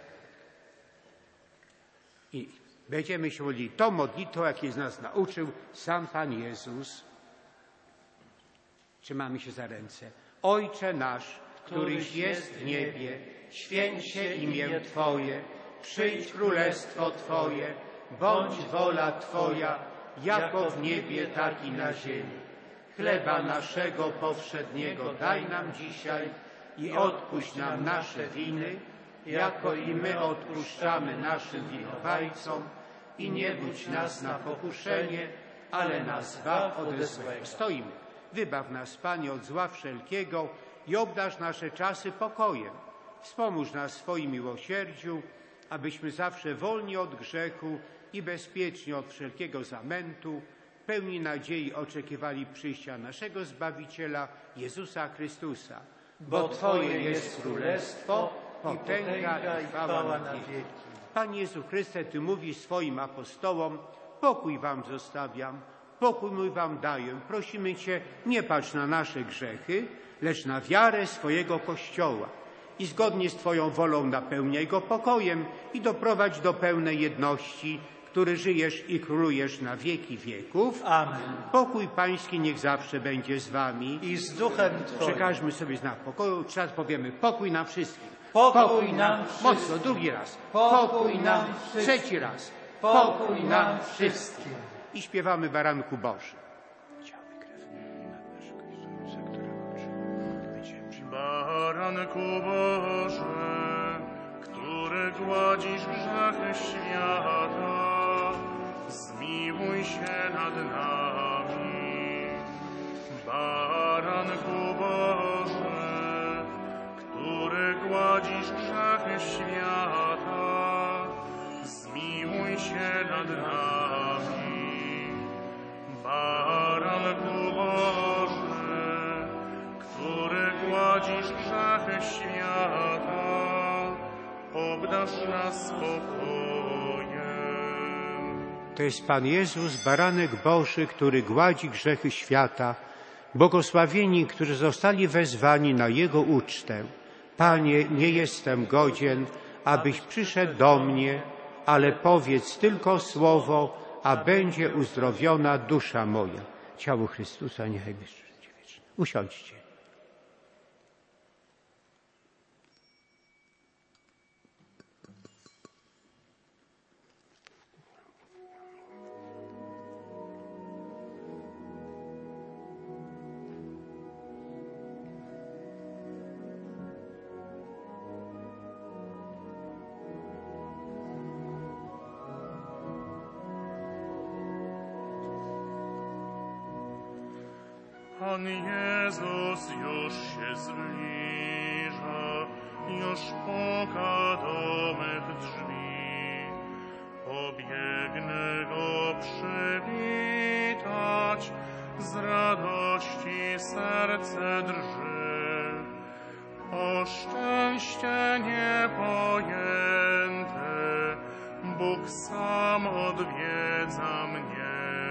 i będziemy się modlili tą modlitwą, jakiej z nas nauczył sam Pan Jezus. Trzymamy się za ręce. Ojcze nasz, któryś jest w niebie, święć się imię Twoje, przyjdź królestwo Twoje, bądź wola Twoja, jako w niebie, tak i na ziemi. Chleba naszego powszedniego daj nam dzisiaj i odpuść nam nasze winy, jako i my odpuszczamy naszym winowajcom, i nie budź nas na pokuszenie, ale nas zbaw ode złego. Stoimy. Wybaw nas, Panie, od zła wszelkiego i obdarz nasze czasy pokojem. Wspomóż nas w swoim miłosierdziu, abyśmy zawsze wolni od grzechu i bezpieczni od wszelkiego zamętu, pełni nadziei oczekiwali przyjścia naszego Zbawiciela, Jezusa Chrystusa. Bo Twoje jest królestwo, potęga i chwała na wieki. Panie Jezu Chryste, Ty mówisz swoim apostołom: pokój wam zostawiam, pokój mój wam daję. Prosimy Cię, nie patrz na nasze grzechy, lecz na wiarę swojego Kościoła. I zgodnie z Twoją wolą napełniaj go pokojem i doprowadź do pełnej jedności, który żyjesz i królujesz na wieki wieków. Amen. Pokój Pański niech zawsze będzie z Wami. I z duchem Twoim. Przekażmy sobie znak pokoju. Czas powiemy pokój nam wszystkim. Pokój nam Mocno, drugi raz. Pokój nam, trzeci raz. Pokój nam wszystkim. I śpiewamy Baranku Boży. Baranku Boże, który gładzisz grzechy świata, zmiłuj się nad nami. Baranku Boże, który gładzisz grzechy świata, zmiłuj się nad nami. Baranku Boże, który gładzisz grzechy świata, obdarz nas spokojem. To jest Pan Jezus, Baranek Boży, który gładzi grzechy świata. Błogosławieni, którzy zostali wezwani na Jego ucztę. Panie, nie jestem godzien, abyś przyszedł do mnie, ale powiedz tylko słowo, a będzie uzdrowiona dusza moja. Ciało Chrystusa niechaj będzie wieczne. Usiądźcie. Pan Jezus już się zbliża, już puka do mych drzwi. Pobiegnę Go przywitać, z radości serce drży. O szczęście niepojęte, Bóg sam odwiedza mnie.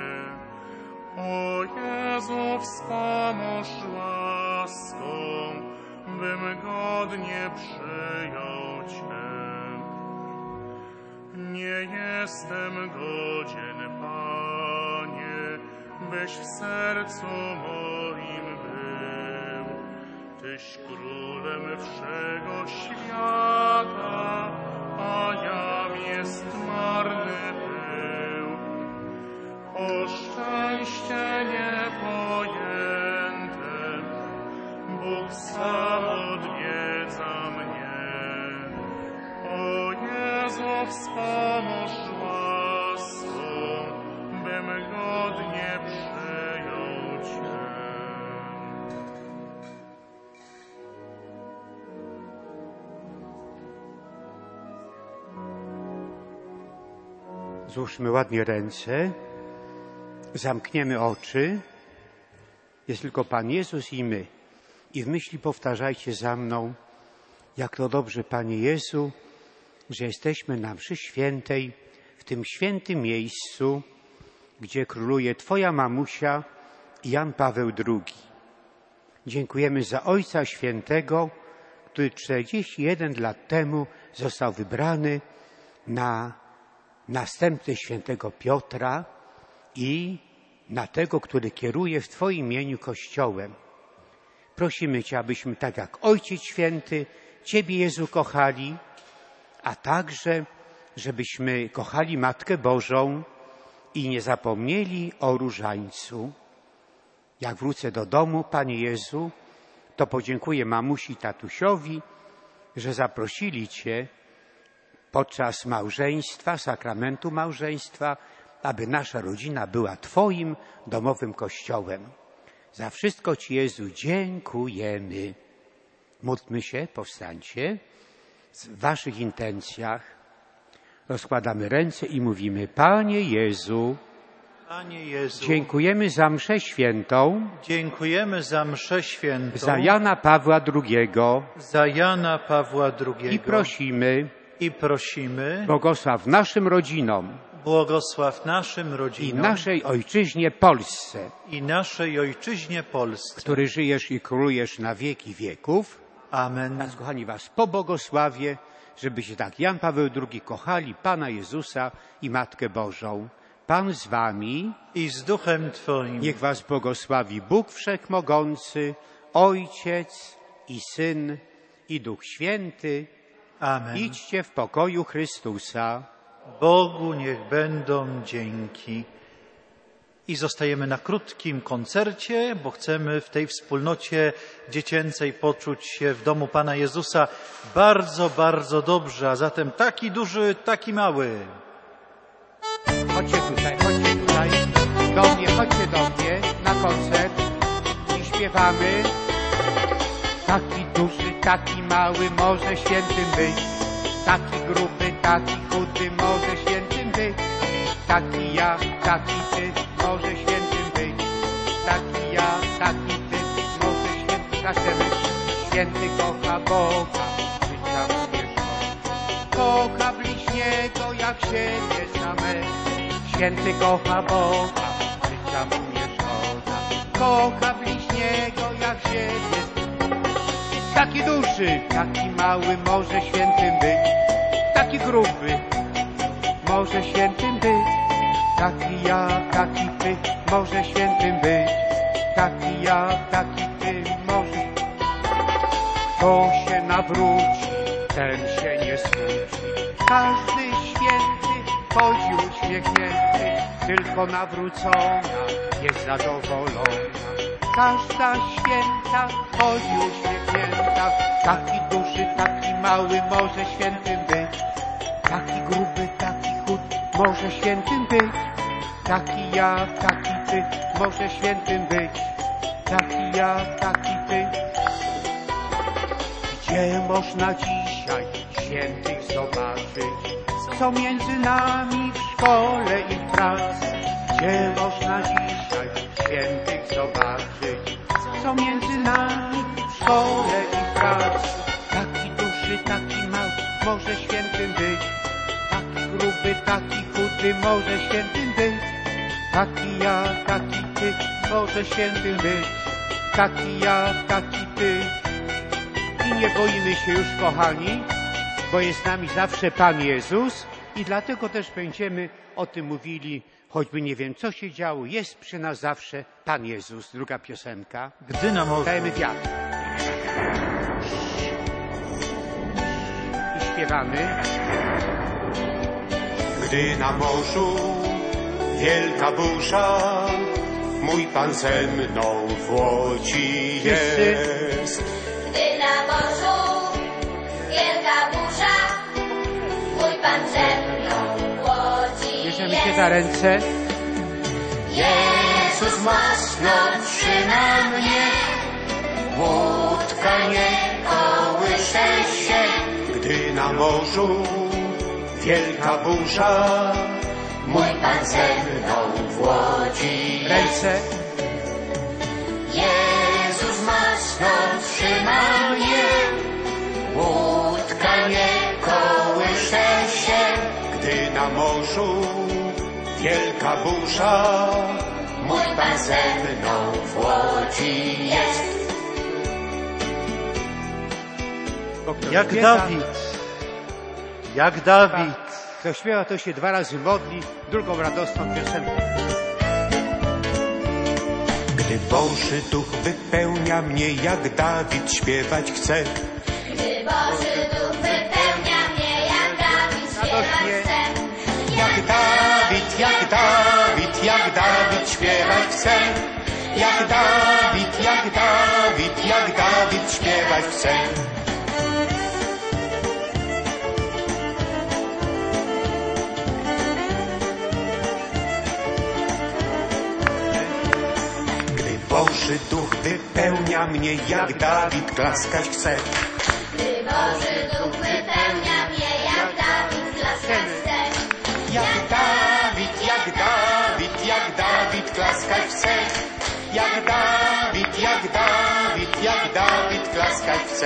O Jezu, wspomóż łaską, bym godnie przyjął Cię. Nie jestem godzien, Panie, byś w sercu moim był. Tyś królem wszego świata, a jam jest marny pył. O szczęście niepojęte, Bóg sam odwiedza mnie. O Jezu, wspomóż łaską, bym godnie przyjął Cię. Złóżmy ładnie ręce. Zamkniemy oczy. Jest tylko Pan Jezus i my. I w myśli powtarzajcie za mną, jak to dobrze, Panie Jezu, że jesteśmy na mszy świętej, w tym świętym miejscu, gdzie króluje Twoja mamusia i Jan Paweł II. Dziękujemy za Ojca Świętego, który 41 lat temu został wybrany na następcę świętego Piotra i na tego, który kieruje w Twoim imieniu Kościołem. Prosimy Cię, abyśmy tak jak Ojciec Święty Ciebie, Jezu, kochali, a także, żebyśmy kochali Matkę Bożą i nie zapomnieli o różańcu. Jak wrócę do domu, Panie Jezu, to podziękuję mamusi i tatusiowi, że zaprosili Cię podczas małżeństwa, sakramentu małżeństwa, aby nasza rodzina była Twoim domowym kościołem. Za wszystko Ci, Jezu, dziękujemy. Módlmy się, powstańcie. W Waszych intencjach rozkładamy ręce i mówimy: Panie Jezu, Panie Jezu, dziękujemy za mszę świętą, dziękujemy za mszę świętą, za Jana Pawła II za Jana Pawła II i prosimy, błogosław naszym rodzinom naszym i naszej ojczyźnie Polsce, który żyjesz i królujesz na wieki wieków. Amen. Teraz, kochani, Was pobłogosławię, żebyście tak Jan Paweł II kochali Pana Jezusa i Matkę Bożą. Pan z Wami i z duchem Twoim. Niech Was błogosławi Bóg Wszechmogący, Ojciec i Syn i Duch Święty. Amen. Idźcie w pokoju Chrystusa. Bogu niech będą dzięki. I zostajemy na krótkim koncercie, bo chcemy w tej wspólnocie dziecięcej poczuć się w domu Pana Jezusa bardzo, bardzo dobrze, a zatem taki duży, taki mały. Chodźcie tutaj chodźcie do mnie na koncert i śpiewamy. Taki duży, taki mały może świętym być, taki gruby, taki chudy może świętym być, taki ja, taki ty może świętym być, taki ja, taki ty może świętym. Każemy. Święty kocha Boga, życia mu nie szkoda, kocha bliźniego jak siebie samego. Święty kocha Boga, życia mu nie szkoda, kocha bliźniego jak siebie. Taki duży, taki mały może świętym być, taki gruby może świętym być, taki ja, taki ty może świętym być, taki ja, taki ty może. Kto się nawróci, ten się nie smuci, każdy święty chodzi uśmiechnięty, tylko nawrócona jest zadowolona. Każda święta chodzi uśmiechnięta, taki duży, taki mały może świętym być, taki gruby, taki chud może świętym być, taki ja, taki ty może świętym być, taki ja, taki ty. Gdzie można dzisiaj świętych zobaczyć, co między nami w szkole i w pracy? Gdzie można dzisiaj świętych zobaczyć, co między nami w szkole i w pracy? Taki duży, taki mały może świętym być, taki gruby, taki chudy może świętym być, taki ja, taki ty może świętym być, taki ja, taki ty. I nie boimy się już, kochani, bo jest z nami zawsze Pan Jezus i dlatego też będziemy o tym mówili, choćby nie wiem, co się działo, jest przy nas zawsze Pan Jezus. Druga piosenka. Gdy na morzu. Dajemy wiatr. I śpiewamy. Gdy na morzu wielka burza, mój Pan ze mną w łodzi jest. Gdy na morzu wielka burza, mój Pan ze mną w łodzi Bierzemy się za ręce. Jezus mocno trzyma mnie, łódka nie kołysze się. Gdy na morzu wielka burza, Mój Pan ze mną w łodzi Ręce. Jezus mocno trzyma mnie, łódka nie kołysze się. gdy na morzu wielka burza, Mój Pan ze mną w łodzi jest. Jak Dawid. Kto śpiewa, to się 2 razy modli, drugą radosną piosenkę. gdy Boży Duch wypełnia mnie, jak Dawid śpiewać chce. Gdy Boży Duch wypełnia mnie, jak Dawid śpiewać chce. Jak Dawid, jak Dawid, jak Dawid śpiewać chce. Jak Dawid, jak Dawid, jak Dawid śpiewać chce. Gdy Boży Duch wypełnia mnie, jak Dawid klaskać chce. Gdy Boży Duch wypełnia mnie, jak Dawid klaskać chce. Jak Dawid, jak Dawid, jak Dawid klaskać chce. Jak Dawid, jak Dawid, jak Dawid klaskać chce.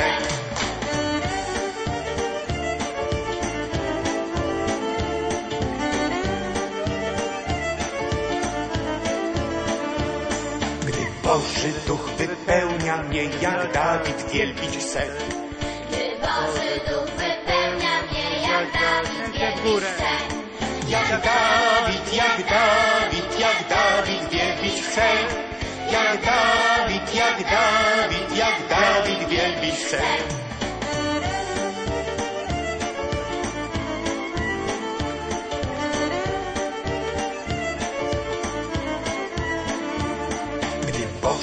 Gdy Boży Duch wypełnia mnie, jak Dawid wielbić chce. Gdy Boży Duch wypełnia mnie, jak Dawid wielbić chce. Jak Dawid, jak Dawid, jak Dawid wielbić chce. Jak Dawid, jak Dawid, jak Dawid wielbić chce.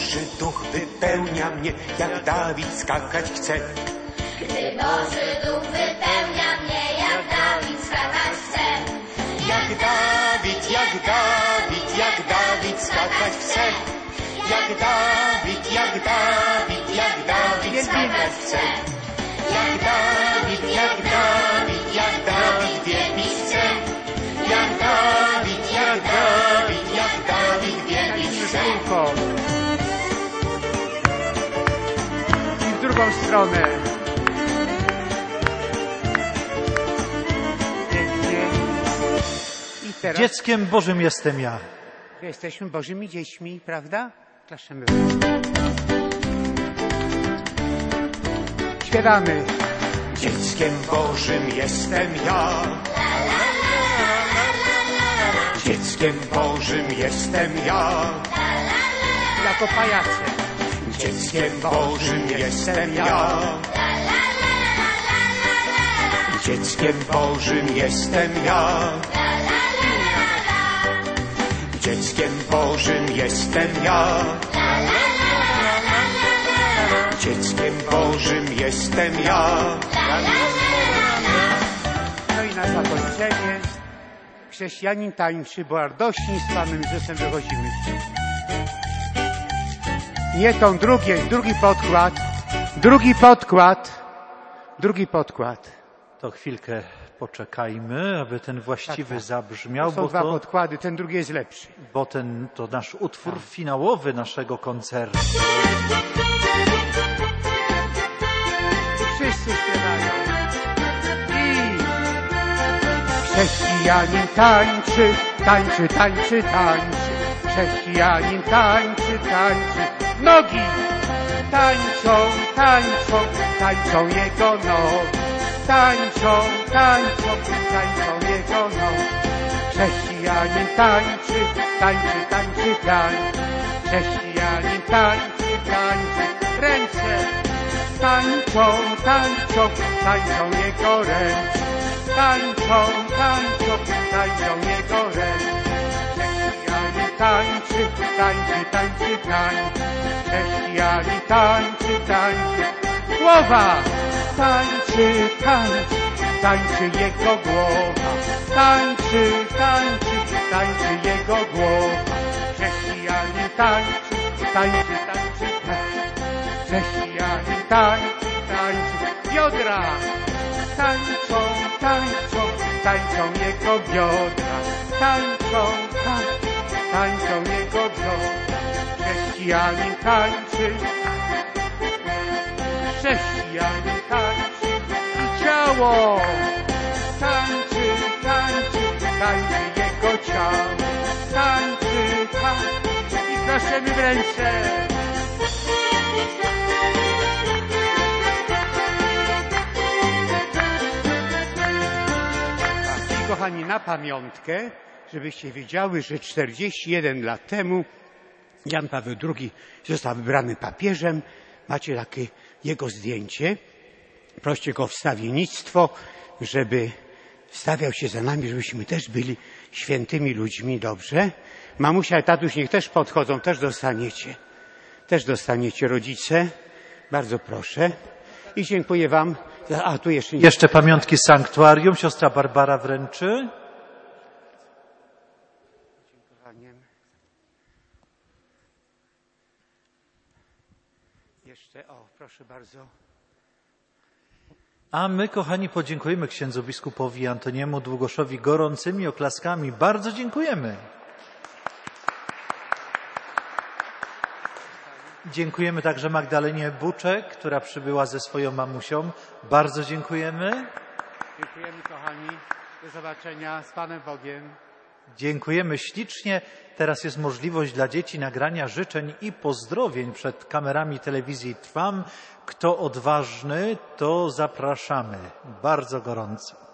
Boży Duch wypełnia mnie, jak Dawid skakać chce. Gdy Boży Duch wypełnia mnie, jak Dawid skakać chce. Jak Dawid, jak Dawid, jak Dawid skakać chce. Jak Dawid, jak Dawid, jak Dawid skakać chce. Jak Dawid, jak Dawid, jak Dawid wielbić chce. Jak Dawid, jak Dawid, jak Dawid wielbić chce. I w drugą stronę. Pięknie. I teraz Dzieckiem Bożym jestem ja. jesteśmy Bożymi dziećmi, prawda? Klaszemy. Śpiewamy. Dzieckiem Bożym jestem ja. Dzieckiem Bożym jestem ja. Jako pajace. Dzieckiem Bożym jestem ja. Dzieckiem Bożym jestem ja. Dzieckiem Bożym jestem ja. Dzieckiem Bożym jestem ja. No i na zakończenie chrześcijanin tańczy, bo radośni z Panem Jezusem wychodzimy. Nie tą drugi podkład. To chwilkę poczekajmy, aby ten właściwy Tak. zabrzmiał, To są dwa podkłady, ten drugi jest lepszy. bo to nasz utwór finałowy naszego koncertu. Wszyscy śpiewają. I chrześcijanin tańczy, tańczy, tańczy, tańczy. Chrześcijanin tańczy, tańczy. Nogi tańczą, tańczą, tańczą jego nogi. Tańczą, tańczą, tańczą jego nogi. Chrześcijanin tańczy, tańczy, tańczy, tańczy. Chrześcijanin tańczy, tańczy. Ręce tańczą, tańczą, tańczą jego ręce. Tańczą, tańczą, tańczą jego ręce. Chrześcijanin tańczy, tańczy, tańczy, tańczy. Chrześcijanin tańczy, tańczy. Głowa tańczy, tańczy, tańczy jego głowa. Tańczy, tańczy, tańczy jego głowa. Chrześcijanin tańczy, tańczy, tańczy, tańczy. Chrześcijanin tańczy, tańczy. Biodra tańczą, tańczą, tańczą jego biodra. Tańczą, tańczą, tańczą jego biodra. Chrześcijanin tańczy, chrześcijanin tańczy i ciało tańczy, tańczy, tańczy jego ciało. Tańczy, tańczy i klaszemy w ręce. I kochani, na pamiątkę, żebyście wiedziały, że 41 lat temu Jan Paweł II został wybrany papieżem. Macie takie jego zdjęcie. Proście go o wstawiennictwo, żeby wstawiał się za nami, żebyśmy też byli świętymi ludźmi, dobrze? Mamusia i tatuś niech też podchodzą, też dostaniecie. Też dostaniecie, rodzice. Bardzo proszę. I dziękuję wam. A tu Jeszcze pamiątki z sanktuarium. Siostra Barbara wręczy. Jeszcze, proszę bardzo. A my, kochani, podziękujemy księdzu biskupowi Antoniemu Długoszowi gorącymi oklaskami. Bardzo dziękujemy. Dziękujemy także Magdalenie Buczek, która przybyła ze swoją mamusią. Bardzo dziękujemy. Dziękujemy, kochani. Do zobaczenia z Panem Bogiem. Dziękujemy ślicznie. Teraz jest możliwość dla dzieci nagrania życzeń i pozdrowień przed kamerami telewizji Trwam. Kto odważny, to zapraszamy bardzo gorąco.